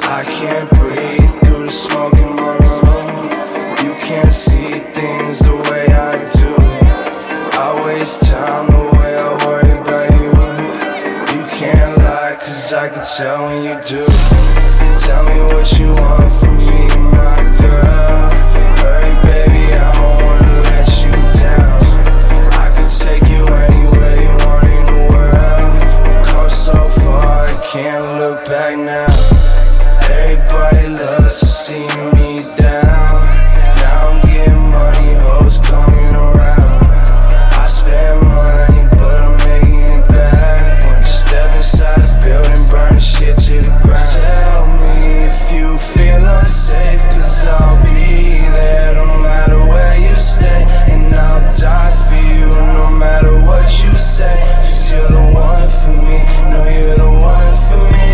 I can't breathe through the smoke in my room. You can't see things the way I do. I waste time the way I worry about you. You can't lie, cause I can tell when you do. Tell me what you want from me, my girl. Hurry baby, I don't wanna let you down. I can take you anywhere you want in the world. We've come so far, I can't look back now. Everybody loves to see me down. Now I'm getting money, hoes coming around. I spend money, but I'm making it back. When you step inside the building, burn the shit to the ground. Tell me if you feel unsafe, cause I'll be there no matter where you stay. And I'll die for you no matter what you say. Cause you're the one for me, no you're the one for me.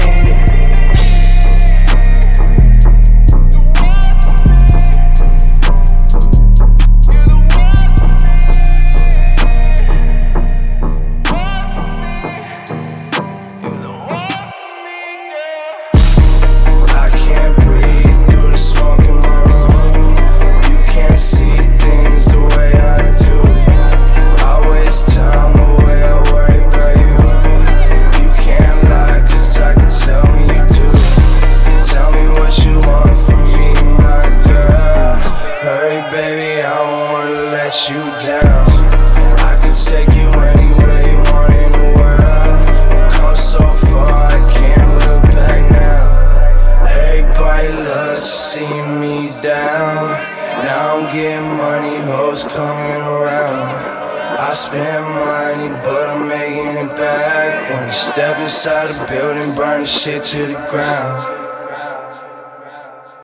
You down. I can take you anywhere you want in the world. We've come so far, I can't look back now. Everybody loves to see me down. Now I'm getting money, hoes coming around. I spend money, but I'm making it back. When you step inside the building, burn the shit to the ground.